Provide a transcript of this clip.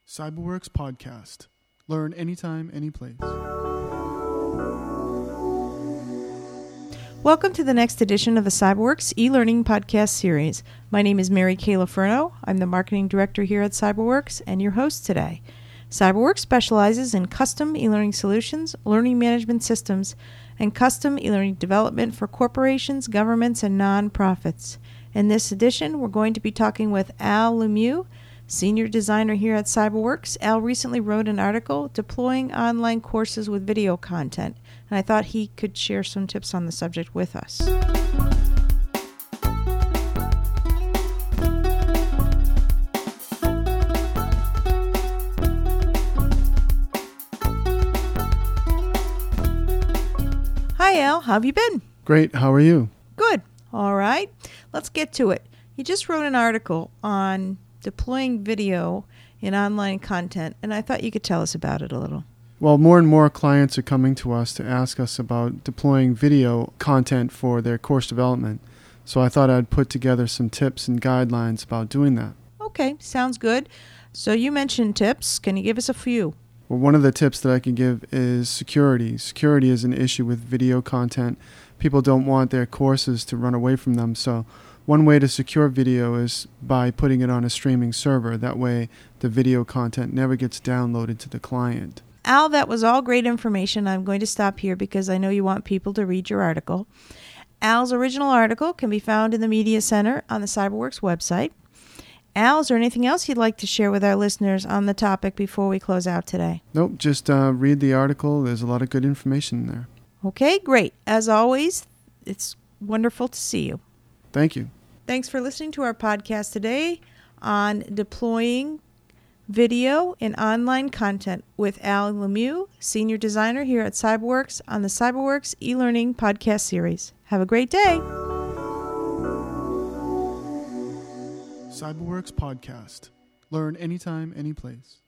Cyberworks Podcast. Learn anytime, anyplace. Welcome to the next edition of the Cyberworks e-learning podcast series. My name is Mary Kay Lafurno. I'm the marketing director here at Cyberworks and your host today. Cyberworks specializes in custom e-learning solutions, learning management systems, and custom e-learning development for corporations, governments, and nonprofits. In this edition, we're going to be talking with Al Lemieux, Senior Designer here at Cyberworks. Al recently wrote an article, Deploying Online Courses with Video Content, and I thought he could share some tips on the subject with us. Hi Al, how have you been? Great, how are you? Good. All right, let's get to it. You just wrote an article on deploying video in online content, and I thought you could tell us about it a little. Well, more and more clients are coming to us to ask us about deploying video content for their course development. So I thought I'd put together some tips and guidelines about doing that. Okay, sounds good. So you mentioned tips. Can you give us a few? Well, one of the tips that I can give is security. Security is an issue with video content. People don't want their courses to run away from them, so one way to secure video is by putting it on a streaming server. That way, the video content never gets downloaded to the client. Al, that was all great information. I'm going to stop here because I know you want people to read your article. Al's original article can be found in the Media Center on the Cyberworks website. Al, is there anything else you'd like to share with our listeners on the topic before we close out today? Nope, just read the article. There's a lot of good information in there. Okay, great. As always, it's wonderful to see you. Thank you. Thanks for listening to our podcast today on deploying video in online content with Al Lemieux, Senior Designer here at Cyberworks on the Cyberworks e-learning podcast series. Have a great day. Cyberworks Podcast. Learn anytime, anyplace.